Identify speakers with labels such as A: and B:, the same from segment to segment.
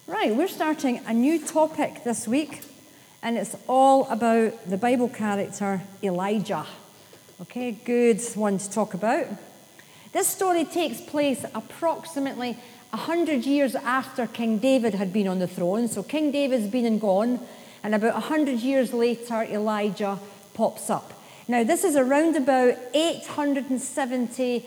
A: Right, we're starting a new topic this week, and it's all about the Bible character Elijah. Okay, good one to talk about. This story takes place approximately 100 years after King David had been on the throne. So King David's been and gone, and about 100 years later, Elijah pops up. Now, this is around about 870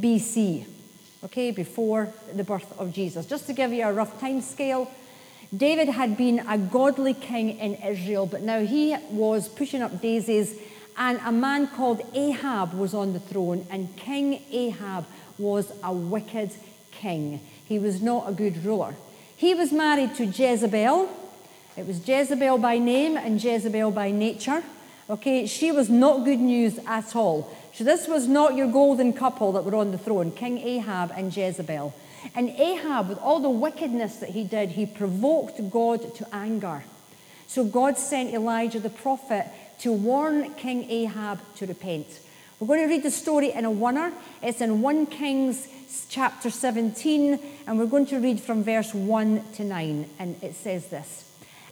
A: BC. Okay, before the birth of Jesus. Just to give you a rough time scale, David had been a godly king in Israel, but now he was pushing up daisies, and a man called Ahab was on the throne, and King Ahab was a wicked king. He was not a good ruler. He was married to Jezebel. It was Jezebel by name and Jezebel by nature. Okay, she was not good news at all. So this was not your golden couple that were on the throne, King Ahab and Jezebel. And Ahab, with all the wickedness that he did, he provoked God to anger. So God sent Elijah the prophet to warn King Ahab to repent. We're going to read the story in a oneer. It's in 1 Kings chapter 17, and we're going to read from verse 1 to 9. And it says this: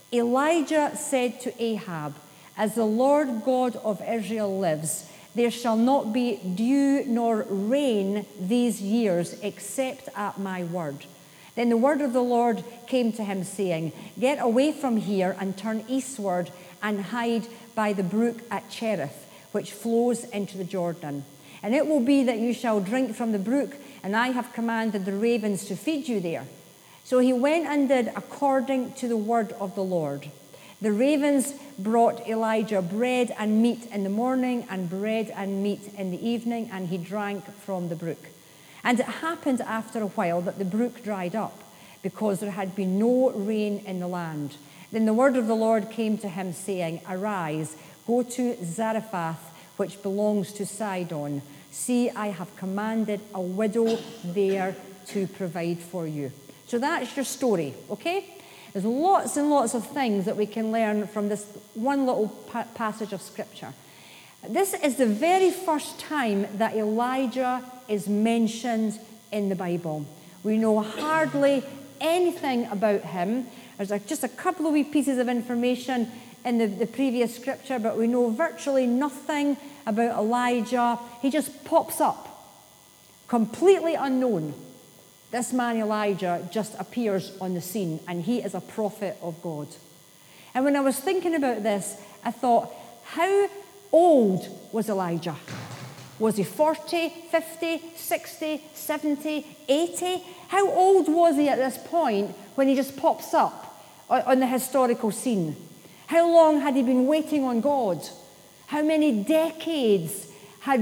A: Elijah said to Ahab, "As the Lord God of Israel lives, there shall not be dew nor rain these years except at my word." Then the word of the Lord came to him, saying, "Get away from here and turn eastward and hide by the brook at Cherith, which flows into the Jordan. And it will be that you shall drink from the brook, and I have commanded the ravens to feed you there." So he went and did according to the word of the Lord. The ravens brought Elijah bread and meat in the morning, and bread and meat in the evening, and he drank from the brook. And it happened after a while that the brook dried up, because there had been no rain in the land. Then the word of the Lord came to him, saying, "Arise, go to Zarephath, which belongs to Sidon. See, I have commanded a widow there to provide for you." So that's your story, okay? There's lots and lots of things that we can learn from this one little passage of Scripture. This is the very first time that Elijah is mentioned in the Bible. We know hardly anything about him. There's just a couple of wee pieces of information in the previous Scripture, but we know virtually nothing about Elijah. He just pops up, completely unknown. This man Elijah just appears on the scene, and he is a prophet of God. And when I was thinking about this, I thought, how old was Elijah? Was he 40, 50, 60, 70, 80? How old was he at this point when he just pops up on the historical scene? How long had he been waiting on God? How many decades had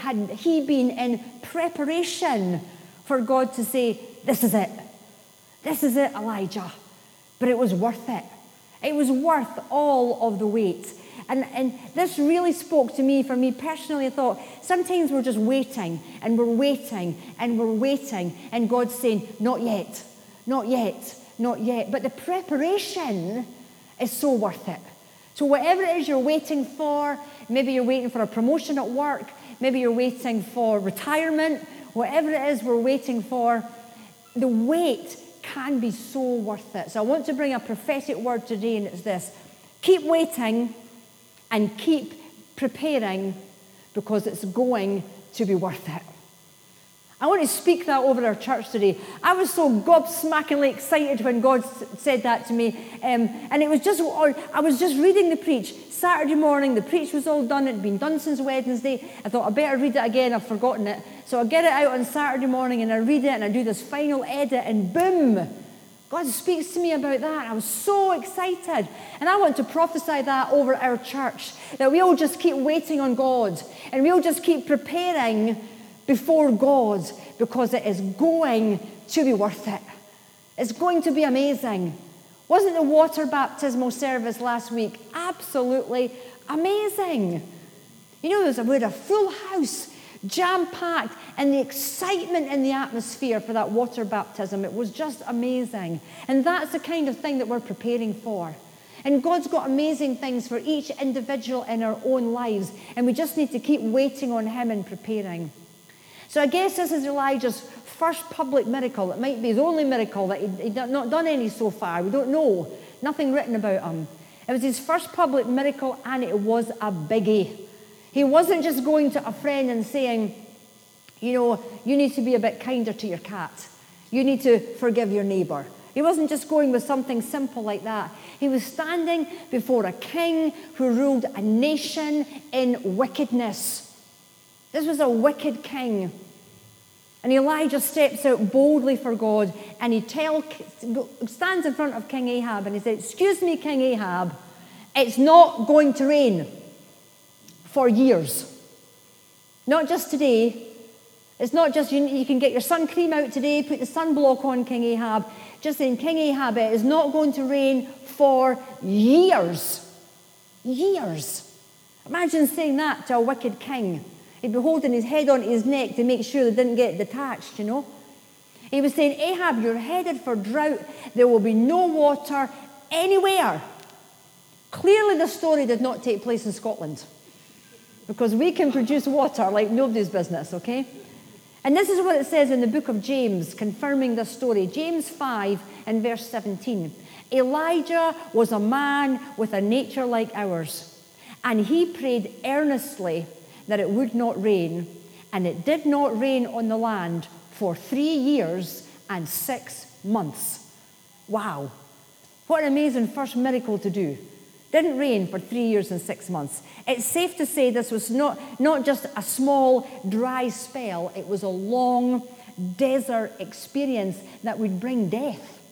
A: he been in preparation for God to say, "This is it. This is it, Elijah." But it was worth it. It was worth all of the wait. And this really spoke to me. For me personally, I thought, sometimes we're just waiting, and we're waiting, and we're waiting, and God's saying, "Not yet, not yet, not yet." But the preparation is so worth it. So whatever it is you're waiting for, maybe you're waiting for a promotion at work, maybe you're waiting for retirement, whatever it is we're waiting for, the wait can be so worth it. So I want to bring a prophetic word today, and it's this: keep waiting and keep preparing, because it's going to be worth it. I want to speak that over our church today. I was so gobsmackingly excited when God said that to me. And it was just, I was just reading the preach. Saturday morning, the preach was all done. It had been done since Wednesday. I thought, I better read it again. I've forgotten it. So I get it out on Saturday morning, and I read it, and I do this final edit, and boom, God speaks to me about that. I was so excited. And I want to prophesy that over our church, that we all just keep waiting on God, and we all just keep preparing before God, because it is going to be worth it. It's going to be amazing. Wasn't the water baptismal service last week absolutely amazing? You know, we had a full house, jam-packed, and the excitement in the atmosphere for that water baptism, it was just amazing. And that's the kind of thing that we're preparing for. And God's got amazing things for each individual in our own lives, and we just need to keep waiting on Him and preparing. So I guess this is Elijah's first public miracle. It might be his only miracle that he'd not done any so far. We don't know. Nothing written about him. It was his first public miracle, and it was a biggie. He wasn't just going to a friend and saying, you need to be a bit kinder to your cat. You need to forgive your neighbor. He wasn't just going with something simple like that. He was standing before a king who ruled a nation in wickedness. This was a wicked king. And Elijah steps out boldly for God, and he stands in front of King Ahab, and he says, "Excuse me, King Ahab, it's not going to rain for years. Not just today. It's not just you can get your sun cream out today, put the sunblock on, King Ahab. Just saying, King Ahab, it is not going to rain for years. Years." Imagine saying that to a wicked king. He'd be holding his head onto his neck to make sure they didn't get detached, He was saying, "Ahab, you're headed for drought. There will be no water anywhere." Clearly, the story did not take place in Scotland, because we can produce water like nobody's business, okay? And this is what it says in the book of James, confirming this story. James 5 and verse 17. "Elijah was a man with a nature like ours, and he prayed earnestly that it would not rain, and it did not rain on the land for 3 years and 6 months." Wow. What an amazing first miracle to do. Didn't rain for 3 years and 6 months. It's safe to say this was not just a small, dry spell. It was a long desert experience that would bring death.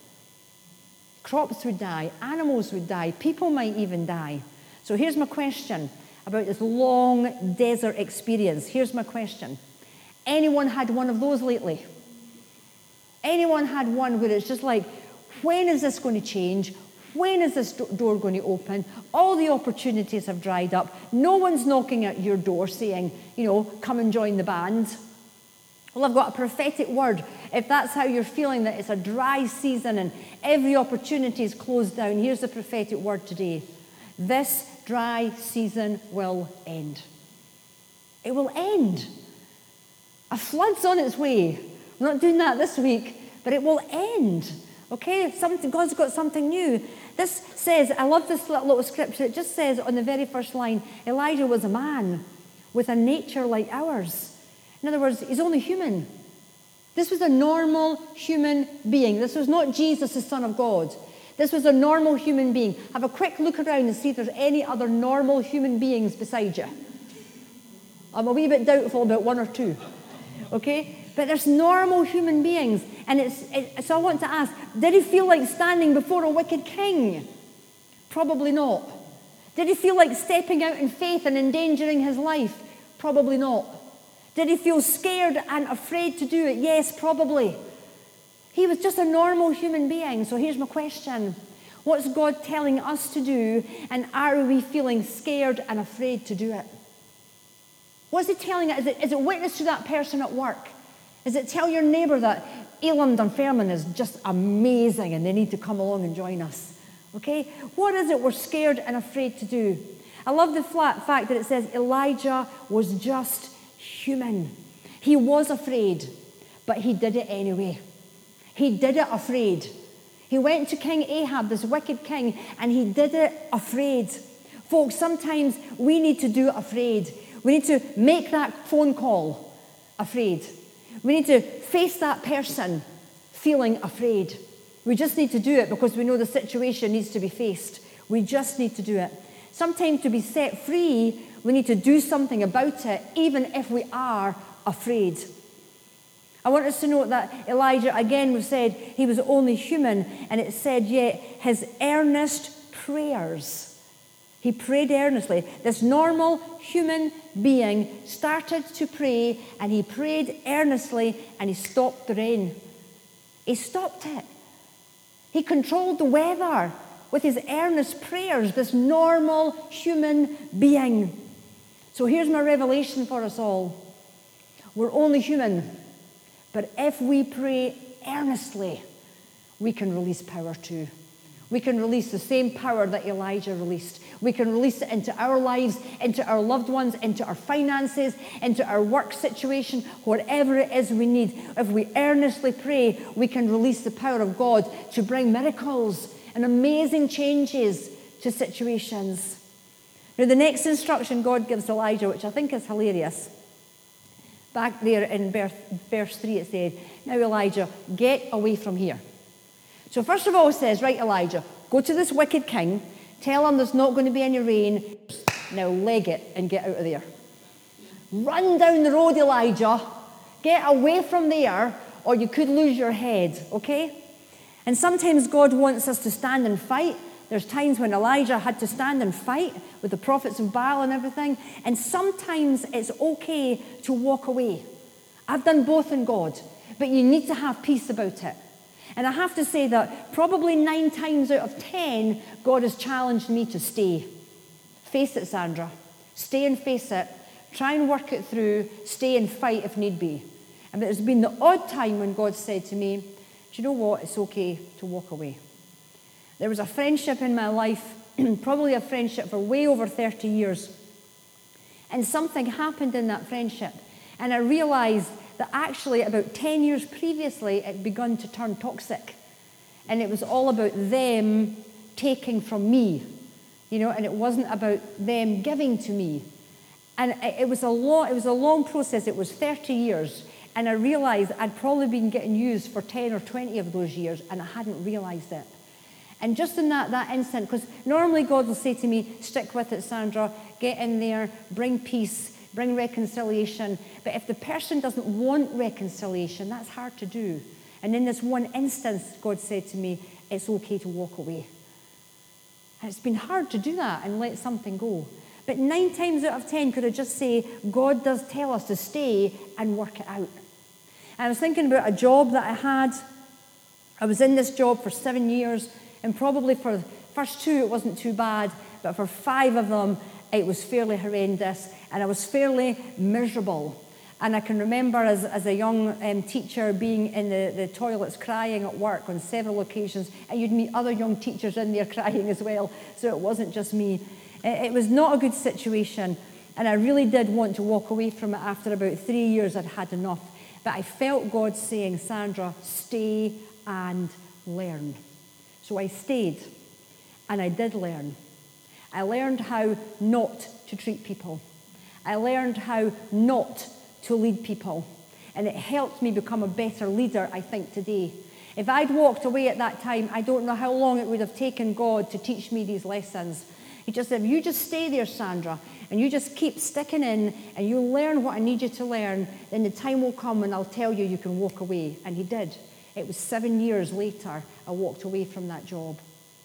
A: Crops would die. Animals would die. People might even die. So here's my question about this long desert experience. Here's my question. Anyone had one of those lately? Anyone had one where it's just like, when is this going to change? When is this door going to open? All the opportunities have dried up. No one's knocking at your door saying, come and join the band. Well, I've got a prophetic word. If that's how you're feeling, that it's a dry season and every opportunity is closed down, here's the prophetic word today. This dry season will end. It will end. A flood's on its way. We're not doing that this week, but it will end. Okay, God's got something new. This says, I love this little scripture. It just says on the very first line, Elijah was a man with a nature like ours. In other words, he's only human. This was a normal human being. This was not Jesus, the Son of God. This was a normal human being. Have a quick look around and see if there's any other normal human beings beside you. I'm a wee bit doubtful about one or two. Okay? But there's normal human beings. And so I want to ask, did he feel like standing before a wicked king? Probably not. Did he feel like stepping out in faith and endangering his life? Probably not. Did he feel scared and afraid to do it? Yes, probably. He was just a normal human being. So here's my question. What's God telling us to do, and are we feeling scared and afraid to do it? What's he telling us? Is it witness to that person at work? Is it tell your neighbour that Elam Dunfermline is just amazing and they need to come along and join us? Okay? What is it we're scared and afraid to do? I love the fact that it says Elijah was just human. He was afraid, but he did it anyway. He did it afraid. He went to King Ahab, this wicked king, and he did it afraid. Folks, sometimes we need to do it afraid. We need to make that phone call afraid. We need to face that person feeling afraid. We just need to do it because we know the situation needs to be faced. We just need to do it. Sometimes to be set free, we need to do something about it, even if we are afraid. I want us to note that Elijah, again, we said he was only human, and it said, yet his earnest prayers. He prayed earnestly. This normal human being started to pray, and he prayed earnestly, and he stopped the rain. He stopped it. He controlled the weather with his earnest prayers, this normal human being. So here's my revelation for us all. We're only human, but if we pray earnestly, we can release power too. We can release the same power that Elijah released. We can release it into our lives, into our loved ones, into our finances, into our work situation, whatever it is we need. If we earnestly pray, we can release the power of God to bring miracles and amazing changes to situations. Now, the next instruction God gives Elijah, which I think is hilarious, back there in verse 3 it said, "Now Elijah, get away from here." So first of all it says, right, Elijah, go to this wicked king, tell him there's not going to be any rain, now leg it and get out of there. Run down the road, Elijah. Get away from there or you could lose your head, okay? And sometimes God wants us to stand and fight. There's times when Elijah had to stand and fight with the prophets of Baal and everything. And sometimes it's okay to walk away. I've done both in God, but you need to have peace about it. And I have to say that probably 9 times out of 10, God has challenged me to stay. Face it, Sandra. Stay and face it. Try and work it through. Stay and fight if need be. And there's been the odd time when God said to me, do you know what? It's okay to walk away. There was a friendship in my life, probably a friendship for way over 30 years. And something happened in that friendship. And I realized that actually about 10 years previously, it had begun to turn toxic. And it was all about them taking from me, and it wasn't about them giving to me. And it was a long process. It was 30 years. And I realized I'd probably been getting used for 10 or 20 of those years, and I hadn't realized it. And just in that instant, because normally God will say to me, stick with it, Sandra, get in there, bring peace, bring reconciliation. But if the person doesn't want reconciliation, that's hard to do. And in this one instance, God said to me, it's okay to walk away. And it's been hard to do that and let something go. But 9 times out of 10, could I just say, God does tell us to stay and work it out. And I was thinking about a job that I had. I was in this job for 7 years, and probably for the first 2, it wasn't too bad, but for 5 of them, it was fairly horrendous, and I was fairly miserable. And I can remember as a young teacher being in the toilets crying at work on several occasions, and you'd meet other young teachers in there crying as well, so it wasn't just me. It was not a good situation, and I really did want to walk away from it. After about 3 years, I'd had enough. But I felt God saying, Sandra, stay and learn. So I stayed, and I did learn. I learned how not to treat people. I learned how not to lead people. And it helped me become a better leader, I think, today. If I'd walked away at that time, I don't know how long it would have taken God to teach me these lessons. He just said, you just stay there, Sandra, and you just keep sticking in, and you learn what I need you to learn, then the time will come when I'll tell you you can walk away. And he did. It was 7 years later I walked away from that job.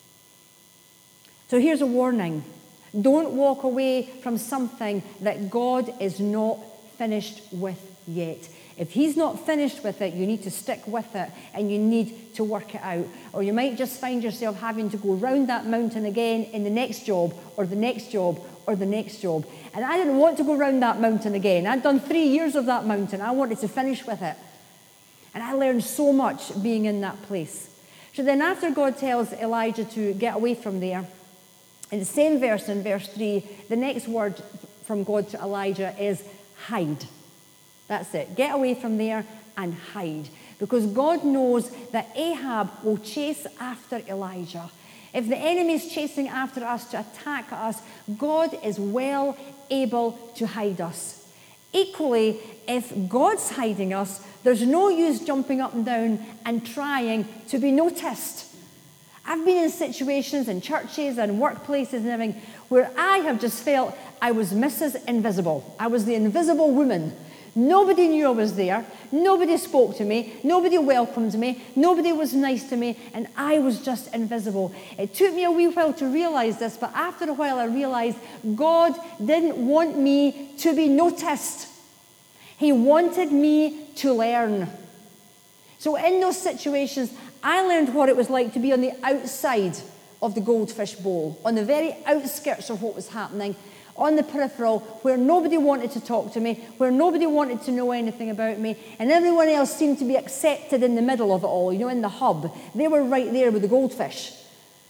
A: So here's a warning. Don't walk away from something that God is not finished with yet. If he's not finished with it, you need to stick with it and you need to work it out. Or you might just find yourself having to go round that mountain again in the next job or the next job or the next job. And I didn't want to go round that mountain again. I'd done 3 years of that mountain. I wanted to finish with it. And I learned so much being in that place. So then after God tells Elijah to get away from there, in the same verse, in verse 3, the next word from God to Elijah is hide. That's it. Get away from there and hide. Because God knows that Ahab will chase after Elijah. If the enemy is chasing after us to attack us, God is well able to hide us. Equally, if God's hiding us, there's no use jumping up and down and trying to be noticed. I've been in situations in churches and workplaces and everything where I have just felt I was Mrs. Invisible. I was the invisible woman. Nobody knew I was there. Nobody spoke to me. Nobody welcomed me. Nobody was nice to me. And I was just invisible. It took me a wee while to realize this, but after a while I realized God didn't want me to be noticed. He wanted me to learn. So in those situations, I learned what it was like to be on the outside of the goldfish bowl, on the very outskirts of what was happening, on the peripheral, where nobody wanted to talk to me, where nobody wanted to know anything about me, and everyone else seemed to be accepted in the middle of it all, in the hub. They were right there with the goldfish.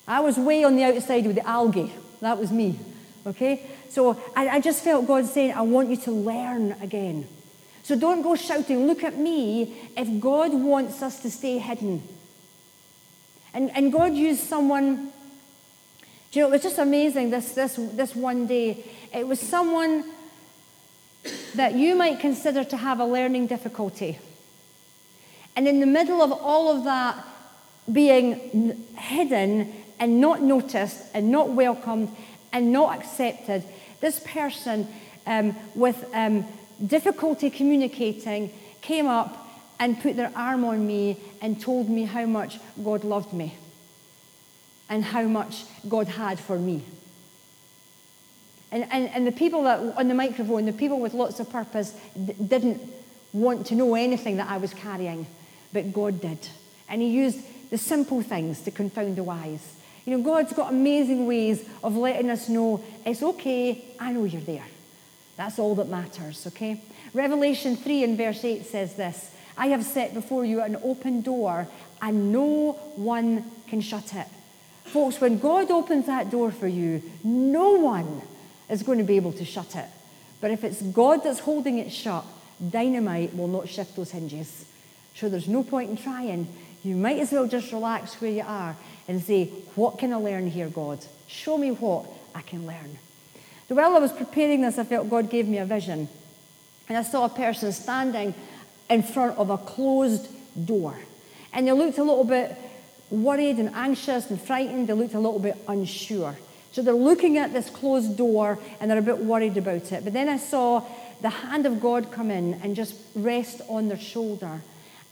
A: I was way on the outside with the algae. That was me, okay? So I just felt God saying, I want you to learn again. So don't go shouting, look at me, if God wants us to stay hidden. And God used someone, do you know, it was just amazing this one day. It was someone that you might consider to have a learning difficulty. And in the middle of all of that being hidden and not noticed and not welcomed and not accepted, this person with difficulty communicating came up and put their arm on me and told me how much God loved me and how much God had for me. And the people that on the microphone, the people with lots of purpose, didn't want to know anything that I was carrying, but God did. And he used the simple things to confound the wise. You know, God's got amazing ways of letting us know, it's okay, I know you're there. That's all that matters, okay? Revelation 3 and verse 8 says this, I have set before you an open door, and no one can shut it. Folks, when God opens that door for you, no one is going to be able to shut it. But if it's God that's holding it shut, dynamite will not shift those hinges. So there's no point in trying. You might as well just relax where you are and say, what can I learn here, God? Show me what I can learn. So while I was preparing this, I felt God gave me a vision. And I saw a person standing in front of a closed door. And they looked a little bit worried and anxious and frightened. They looked a little bit unsure. So they're looking at this closed door and they're a bit worried about it. But then I saw the hand of God come in and just rest on their shoulder.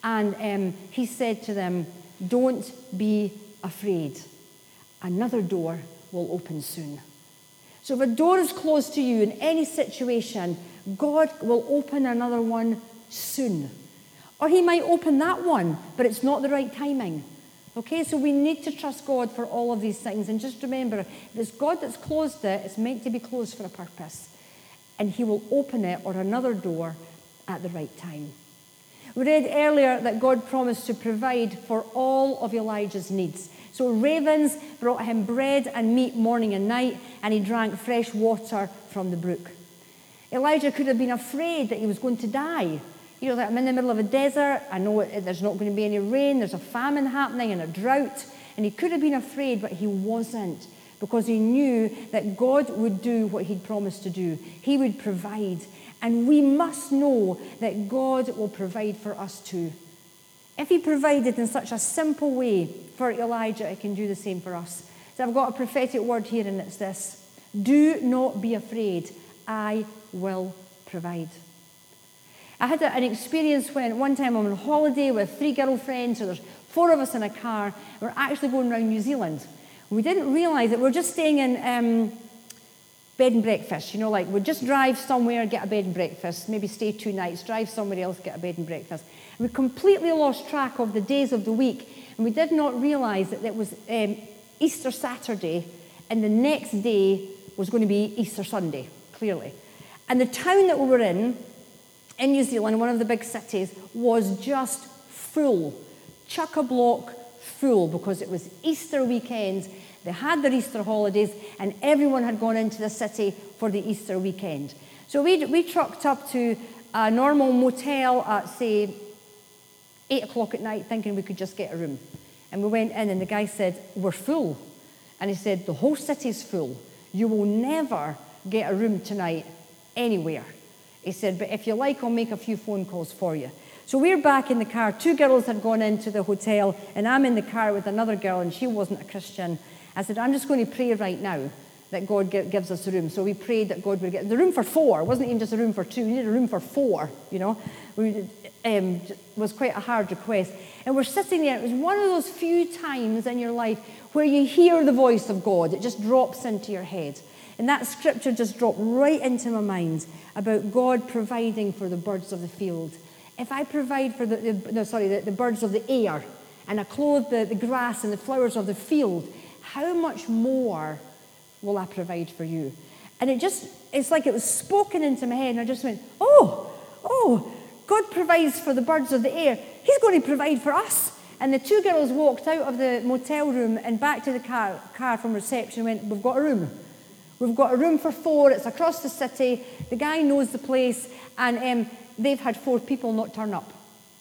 A: And he said to them, don't be afraid. Another door will open soon. So if a door is closed to you in any situation, God will open another one soon. Or he might open that one, but it's not the right timing. Okay, so we need to trust God for all of these things. And just remember, if it's God that's closed it, it's meant to be closed for a purpose. And he will open it or another door at the right time. We read earlier that God promised to provide for all of Elijah's needs. So ravens brought him bread and meat morning and night, and he drank fresh water from the brook. Elijah could have been afraid that he was going to die. You know, that I'm in the middle of a desert, I know there's not going to be any rain, there's a famine happening and a drought, and he could have been afraid, but he wasn't, because he knew that God would do what he'd promised to do. He would provide, and we must know that God will provide for us too. If he provided in such a simple way for Elijah, he can do the same for us. So I've got a prophetic word here, and it's this: do not be afraid, I will provide. I had an experience when one time I'm on holiday with 3 girlfriends, so there's 4 of us in a car. We're actually going around New Zealand. We didn't realize that we're just staying in bed and breakfast. You know, like we'd just drive somewhere, get a bed and breakfast, maybe stay 2 nights, drive somewhere else, get a bed and breakfast. We completely lost track of the days of the week, and we did not realize that it was Easter Saturday, and the next day was going to be Easter Sunday, clearly. And the town that we were in New Zealand, one of the big cities, was just full, chock-a-block full, because it was Easter weekend. They had their Easter holidays, and everyone had gone into the city for the Easter weekend. So we trucked up to a normal motel at, say, 8 o'clock at night, thinking we could just get a room. And we went in, and the guy said, we're full. And he said, the whole city's full. You will never get a room tonight anywhere. He said, but if you like, I'll make a few phone calls for you. So we're back in the car. 2 girls had gone into the hotel, and I'm in the car with another girl, and she wasn't a Christian. I said, I'm just going to pray right now that God gives us a room. So we prayed that God would get the room for 4. It wasn't even just a room for 2. We needed a room for 4, you know. It was quite a hard request. And we're sitting there. It was one of those few times in your life where you hear the voice of God. It just drops into your head. And that scripture just dropped right into my mind about God providing for the birds of the field. If I provide for the birds of the air, and I clothe the grass and the flowers of the field, how much more will I provide for you? And it's like it was spoken into my head, and I just went, oh, God provides for the birds of the air. He's going to provide for us. And the two girls walked out of the motel room and back to the car from reception and went, we've got a room. We've got a room for 4. It's across the city. The guy knows the place. And they've had 4 people not turn up.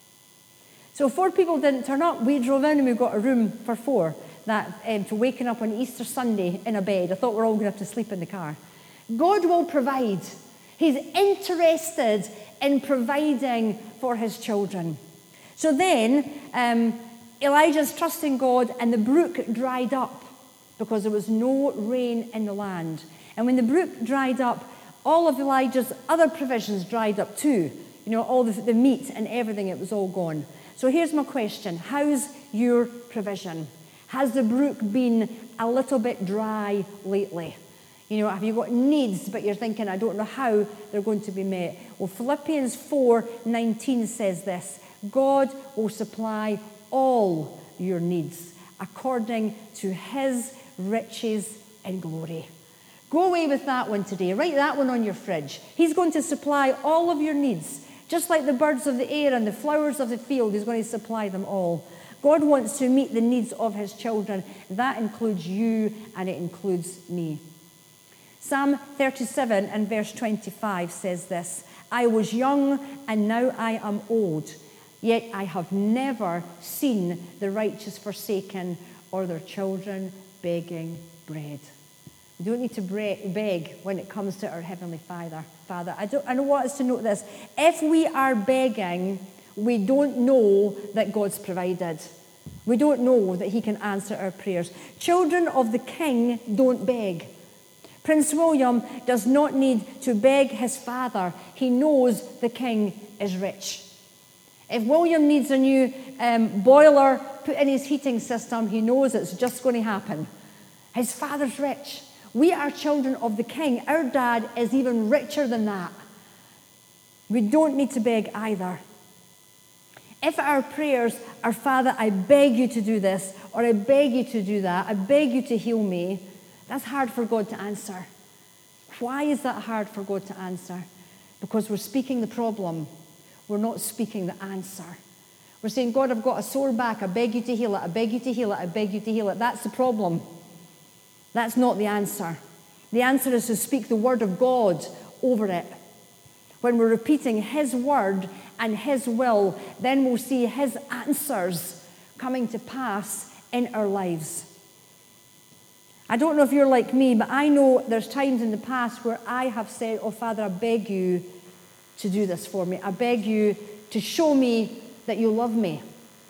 A: So 4 people didn't turn up. We drove in and we got a room for 4 to waking up on Easter Sunday in a bed. I thought we're all going to have to sleep in the car. God will provide. He's interested in providing for his children. So then Elijah's trusting God, and the brook dried up because there was no rain in the land. And when the brook dried up, all of Elijah's other provisions dried up too. You know, all the meat and everything, it was all gone. So here's my question. How's your provision? Has the brook been a little bit dry lately? You know, have you got needs, but you're thinking, I don't know how they're going to be met? Well, Philippians 4:19 says this: God will supply all your needs according to his riches and glory. Go away with that one today. Write that one on your fridge. He's going to supply all of your needs. Just like the birds of the air and the flowers of the field, he's going to supply them all. God wants to meet the needs of his children. That includes you, and it includes me. Psalm 37 and verse 25 says this: I was young and now I am old, yet I have never seen the righteous forsaken or their children begging bread. We don't need to beg when it comes to our Heavenly Father. I want us to note this. If we are begging, we don't know that God's provided. We don't know that he can answer our prayers. Children of the King don't beg. Prince William does not need to beg his father. He knows the king is rich. If William needs a new boiler put in his heating system, he knows it's just going to happen. His father's rich. We are children of the king. Our dad is even richer than that. We don't need to beg either. If our prayers are, Father, I beg you to do this, or I beg you to do that, I beg you to heal me, that's hard for God to answer. Why is that hard for God to answer? Because we're speaking the problem. We're not speaking the answer. We're saying, God, I've got a sore back. I beg you to heal it. I beg you to heal it. I beg you to heal it. That's the problem. That's not the answer. The answer is to speak the word of God over it. When we're repeating his word and his will, then we'll see his answers coming to pass in our lives. I don't know if you're like me, but I know there's times in the past where I have said, oh, Father, I beg you to do this for me. I beg you to show me that you love me.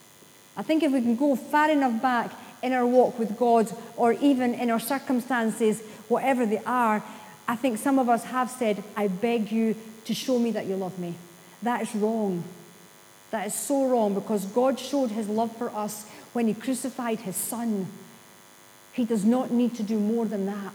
A: I think if we can go far enough back in our walk with God, or even in our circumstances, whatever they are, I think some of us have said, I beg you to show me that you love me. That is wrong. That is so wrong, because God showed his love for us when he crucified his son. He does not need to do more than that.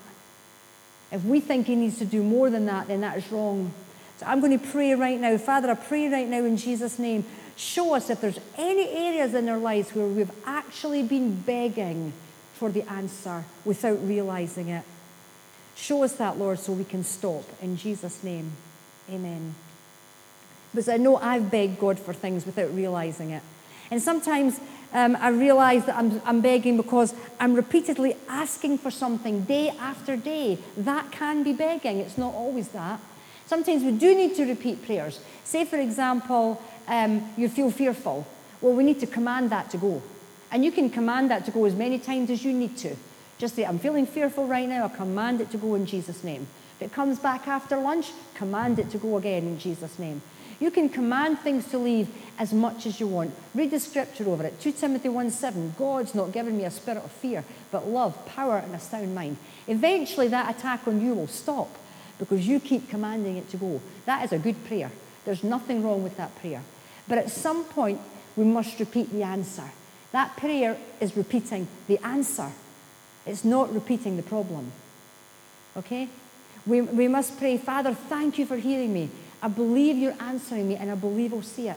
A: If we think he needs to do more than that, then that is wrong. So I'm going to pray right now. Father, I pray right now in Jesus' name, show us if there's any areas in our lives where we've actually been begging for the answer without realizing it. Show us that, Lord, so we can stop. In Jesus' name, amen. Because I know I've begged God for things without realizing it. And sometimes I realize that I'm begging because I'm repeatedly asking for something day after day. That can be begging. It's not always that. Sometimes we do need to repeat prayers. Say, for example, you feel fearful. Well, we need to command that to go. And you can command that to go as many times as you need to. Just say, I'm feeling fearful right now. I command it to go in Jesus' name. If it comes back after lunch, command it to go again in Jesus' name. You can command things to leave as much as you want. Read the scripture over it. 2 Timothy 1:7. God's not given me a spirit of fear, but love, power, and a sound mind. Eventually, that attack on you will stop because you keep commanding it to go. That is a good prayer. There's nothing wrong with that prayer. But at some point, we must repeat the answer. That prayer is repeating the answer. It's not repeating the problem. Okay? We must pray, Father, thank you for hearing me. I believe you're answering me, and I believe I'll see it.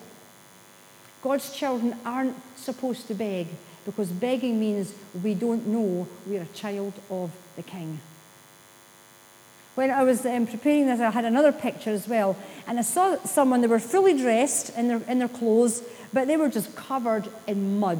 A: God's children aren't supposed to beg, because begging means we don't know we're a child of the King. When I was preparing this, I had another picture as well, and I saw someone, they were fully dressed in their clothes, but they were just covered in mud.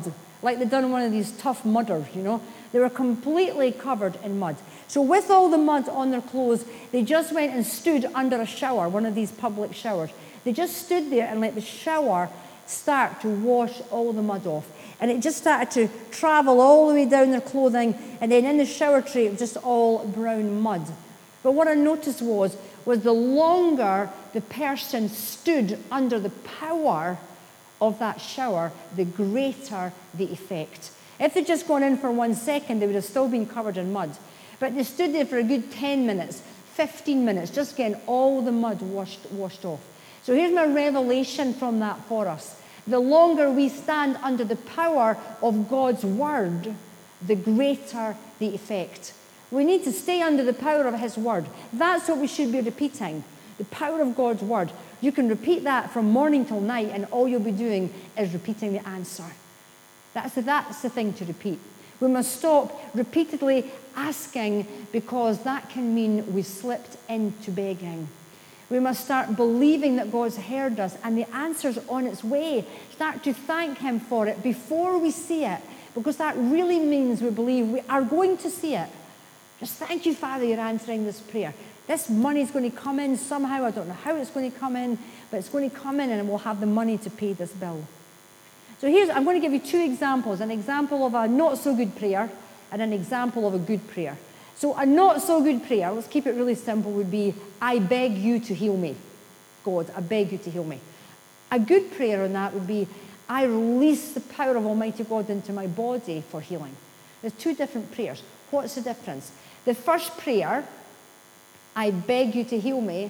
A: like they'd done one of these tough mudders, They were completely covered in mud. So with all the mud on their clothes, they just went and stood under a shower, one of these public showers. They just stood there and let the shower start to wash all the mud off. And it just started to travel all the way down their clothing, and then in the shower tray, it was just all brown mud. But what I noticed was the longer the person stood under the power of that shower, the greater the effect. If they'd just gone in for 1 second, they would have still been covered in mud. But they stood there for a good 10 minutes, 15 minutes, just getting all the mud washed off. So here's my revelation from that for us. The longer we stand under the power of God's word, the greater the effect. We need to stay under the power of his word. That's what we should be repeating. The power of God's word. You can repeat that from morning till night, and all you'll be doing is repeating the answer. That's the thing to repeat. We must stop repeatedly asking, because that can mean we slipped into begging. We must start believing that God's heard us and the answer's on its way. Start to thank him for it before we see it, because that really means we believe we are going to see it. Just thank you, Father, you're answering this prayer. This money's going to come in somehow. I don't know how it's going to come in, but it's going to come in and we'll have the money to pay this bill. So I'm going to give you 2 examples, an example of a not so good prayer and an example of a good prayer. So a not so good prayer, let's keep it really simple, would be, I beg you to heal me. God, I beg you to heal me. A good prayer on that would be, I release the power of Almighty God into my body for healing. There's 2 different prayers. What's the difference? The first prayer, I beg you to heal me,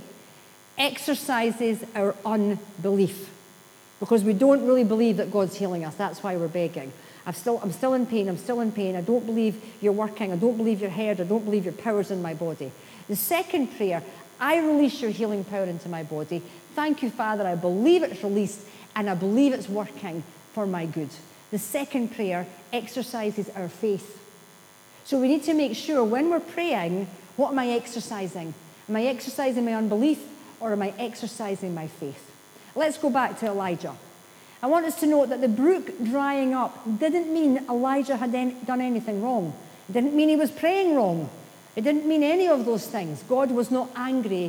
A: exercises our unbelief. Because we don't really believe that God's healing us. That's why we're begging. I'm still in pain. I don't believe you're working. I don't believe you're heard. I don't believe your power's in my body. The second prayer, I release your healing power into my body. Thank you, Father. I believe it's released and I believe it's working for my good. The second prayer exercises our faith. So we need to make sure when we're praying, what am I exercising? Am I exercising my unbelief or am I exercising my faith? Let's go back to Elijah. I want us to note that the brook drying up didn't mean Elijah had done anything wrong. It didn't mean he was praying wrong. It didn't mean any of those things. God was not angry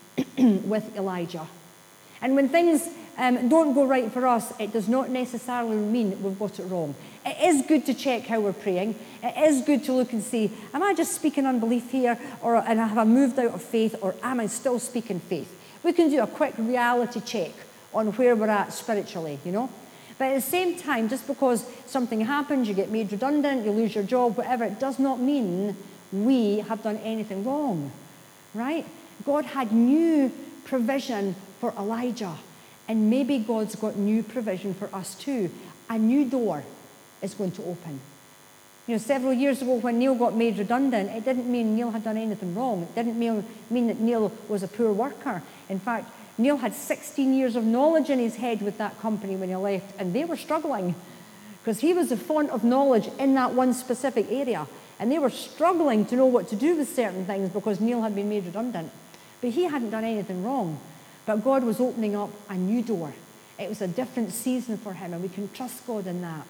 A: with Elijah. And when things don't go right for us, it does not necessarily mean we've got it wrong. It is good to check how we're praying. It is good to look and see, am I just speaking unbelief here, and have I moved out of faith, or am I still speaking faith? We can do a quick reality check on where we're at spiritually, But at the same time, just because something happens, you get made redundant, you lose your job, whatever, it does not mean we have done anything wrong, right? God had new provision for Elijah, and maybe God's got new provision for us too. A new door is going to open. Several years ago when Neil got made redundant, it didn't mean Neil had done anything wrong. It didn't mean that Neil was a poor worker. In fact, Neil had 16 years of knowledge in his head with that company when he left, and they were struggling because he was a font of knowledge in that one specific area, and they were struggling to know what to do with certain things because Neil had been made redundant. But he hadn't done anything wrong. But God was opening up a new door. It was a different season for him, and we can trust God in that.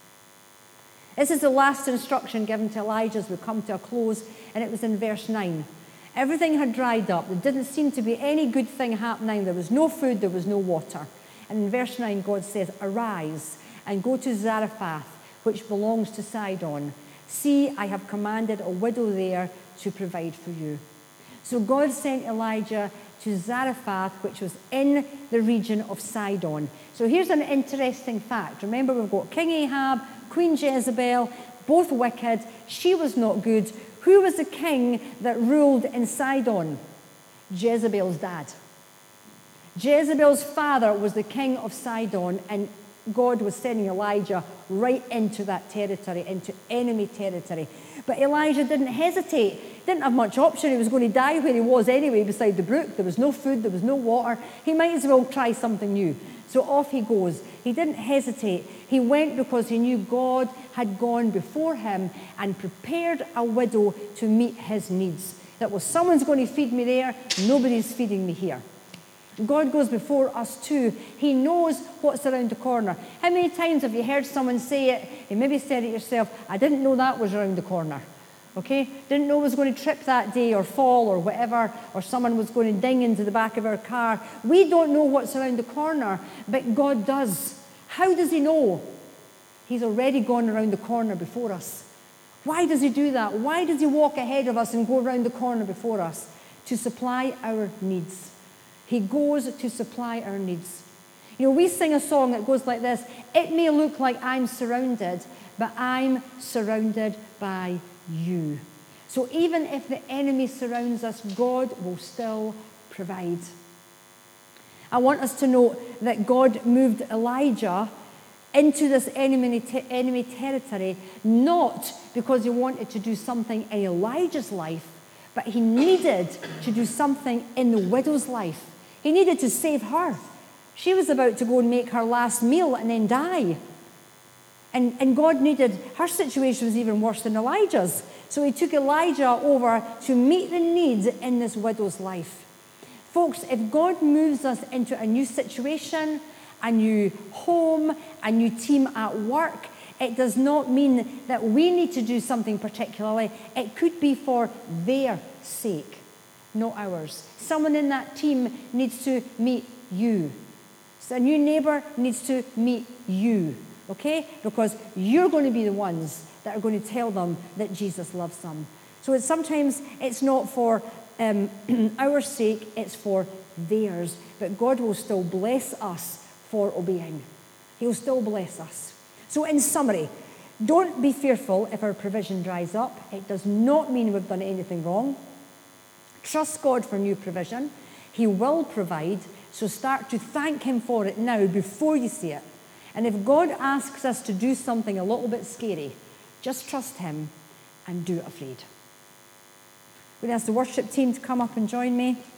A: This is the last instruction given to Elijah as we come to a close, and it was in verse 9. Everything had dried up. There didn't seem to be any good thing happening. There was no food, there was no water. And in verse 9, God says, arise and go to Zarephath, which belongs to Sidon. See, I have commanded a widow there to provide for you. So God sent Elijah to Zarephath, which was in the region of Sidon. So here's an interesting fact. Remember, we've got King Ahab, Queen Jezebel, both wicked. She was not good. Who was the king that ruled in Sidon? Jezebel's dad. Jezebel's father was the king of Sidon, and God was sending Elijah right into that territory, into enemy territory. But Elijah didn't hesitate. He didn't have much option. He was going to die where he was anyway, beside the brook. There was no food, there was no water. He might as well try something new. So off he goes. He didn't hesitate. He went because he knew God had gone before him and prepared a widow to meet his needs. That was, someone's going to feed me there, nobody's feeding me here. God goes before us too. He knows what's around the corner. How many times have you heard someone say it? You maybe said it yourself, I didn't know that was around the corner. Okay? Didn't know I was going to trip that day or fall or whatever, or someone was going to ding into the back of our car. We don't know what's around the corner, but God does. How does he know? He's already gone around the corner before us. Why does he do that? Why does he walk ahead of us and go around the corner before us? To supply our needs. He goes to supply our needs. You know, we sing a song that goes like this. It may look like I'm surrounded, but I'm surrounded by you. So even if the enemy surrounds us, God will still provide. I want us to note that God moved Elijah into this enemy territory, not because he wanted to do something in Elijah's life, but he needed to do something in the widow's life. He needed to save her. She was about to go and make her last meal and then die. And God needed, her situation was even worse than Elijah's. So he took Elijah over to meet the needs in this widow's life. Folks, if God moves us into a new situation, a new home, a new team at work, it does not mean that we need to do something particularly. It could be for their sake, not ours. Someone in that team needs to meet you. So a new neighbor needs to meet you, okay? Because you're going to be the ones that are going to tell them that Jesus loves them. So sometimes it's not for our sake, it's for theirs. But God will still bless us for obeying. He'll still bless us. So in summary, don't be fearful if our provision dries up. It does not mean we've done anything wrong. Trust God for new provision. He will provide. So start to thank him for it now before you see it. And if God asks us to do something a little bit scary, just trust him and do it afraid. We're going to ask the worship team to come up and join me.